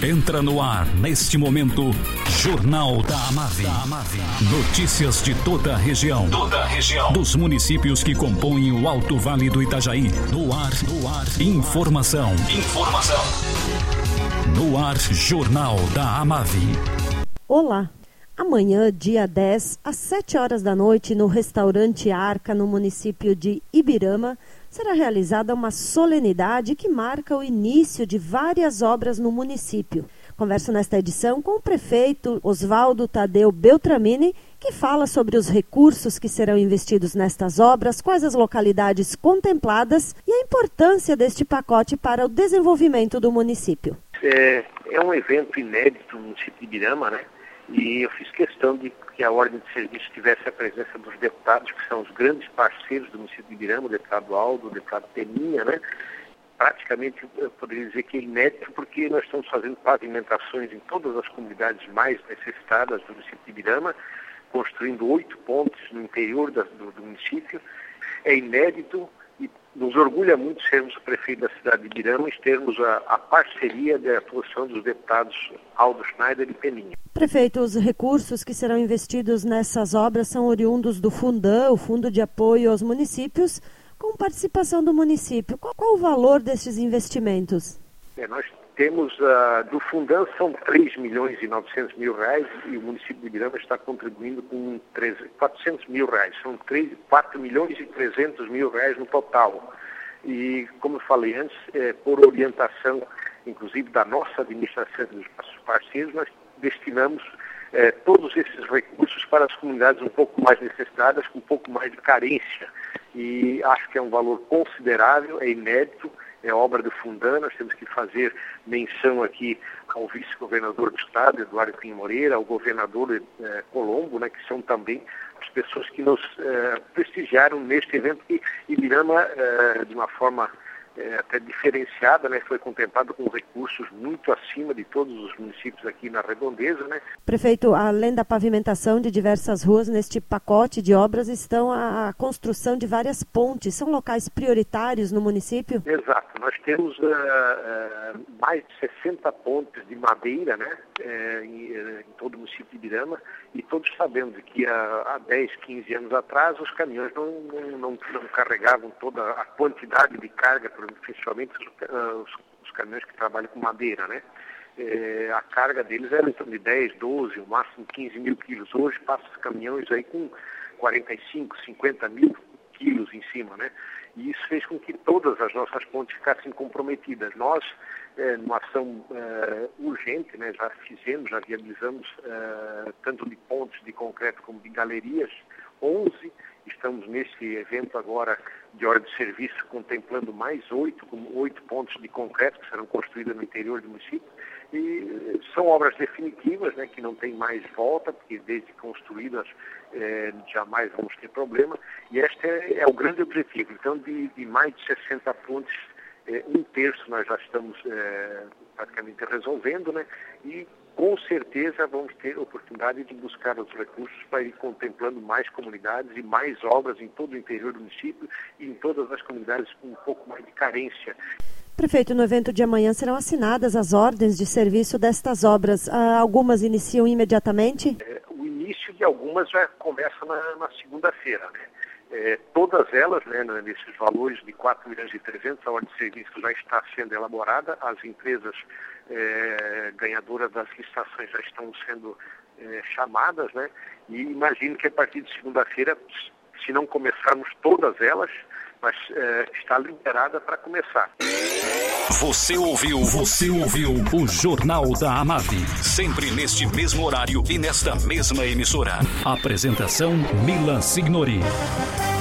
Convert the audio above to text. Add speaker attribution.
Speaker 1: Entra no ar, neste momento, Jornal da Amave. Notícias de toda a região. Dos municípios que compõem o Alto Vale do Itajaí. No ar. Informação. No ar, Jornal da Amave.
Speaker 2: Olá. Amanhã, dia 10, às 7 horas da noite, no restaurante Arca, no município de Ibirama, será realizada uma solenidade que marca o início de várias obras no município. Converso nesta edição com o prefeito Osvaldo Tadeu Beltramini, que fala sobre os recursos que serão investidos nestas obras, quais as localidades contempladas e a importância deste pacote para o desenvolvimento do município.
Speaker 3: É um evento inédito no município de Ibirama, né? E eu fiz questão de que a ordem de serviço tivesse a presença dos deputados, que são os grandes parceiros do município de Ibirama, o deputado Aldo, o deputado Peninha, né? Praticamente, eu poderia dizer que é inédito, porque nós estamos fazendo pavimentações em todas as comunidades mais necessitadas do município de Ibirama, construindo 8 pontes no interior do município. É inédito e nos orgulha muito sermos o prefeito da cidade de Ibirama e termos a parceria da atuação dos deputados Aldo Schneider e Peninha.
Speaker 2: Prefeito, os recursos que serão investidos nessas obras são oriundos do Fundam, o Fundo de Apoio aos Municípios, com participação do município. Qual o valor destes investimentos?
Speaker 3: Nós temos, do Fundam são 3 milhões e 900 mil reais e o município de Ibirama está contribuindo com 400 mil reais. São 4 milhões e 300 mil reais no total. E, como eu falei antes, por orientação, inclusive da nossa administração e dos nossos parceiros, nós destinamos todos esses recursos para as comunidades um pouco mais necessitadas, com um pouco mais de carência. E acho que é um valor considerável, é inédito, é obra do Fundam. Nós temos que fazer menção aqui ao vice-governador do estado, Eduardo Cunha Moreira, ao governador Colombo, né, que são também as pessoas que nos prestigiaram neste evento, que Ibirama, de uma forma até diferenciada, né, foi contemplado com recursos muito acima de todos os municípios aqui na Redondeza, né?
Speaker 2: Prefeito, além da pavimentação de diversas ruas, neste pacote de obras estão a construção de várias pontes. São locais prioritários no município?
Speaker 3: Exato. Nós temos mais de 60 pontes de madeira, né, em todo o município de Ibirama, e todos sabemos que há 10, 15 anos atrás os caminhões não carregavam toda a quantidade de carga, principalmente os caminhões que trabalham com madeira, né? A carga deles era em torno de 10, 12, no máximo 15 mil quilos. Hoje passam os caminhões aí com 45, 50 mil quilos em cima, né? E isso fez com que todas as nossas pontes ficassem comprometidas. Nós, numa ação urgente, né, já viabilizamos tanto de pontes de concreto como de galerias, 11. Estamos nesse evento agora de ordem de serviço contemplando mais 8 pontos de concreto que serão construídos no interior do município. E são obras definitivas, né, que não tem mais volta, porque desde construídas jamais vamos ter problema. E este é o grande objetivo. Então, de mais de 60 pontes, um terço nós já estamos praticamente resolvendo, né? E com certeza vamos ter a oportunidade de buscar os recursos para ir contemplando mais comunidades e mais obras em todo o interior do município e em todas as comunidades com um pouco mais de carência.
Speaker 2: Prefeito, no evento de amanhã serão assinadas as ordens de serviço destas obras. Algumas iniciam imediatamente?
Speaker 3: O início de algumas já começa na segunda-feira, né? Todas elas, né, nesses valores de 4 milhões e 300, a ordem de serviço já está sendo elaborada, as empresas ganhadoras das licitações já estão sendo chamadas, né? E imagino que a partir de segunda-feira, se não começarmos todas elas, mas está liberada para começar.
Speaker 1: Você ouviu o Jornal da Amave, sempre neste mesmo horário e nesta mesma emissora. Apresentação Milan Signori.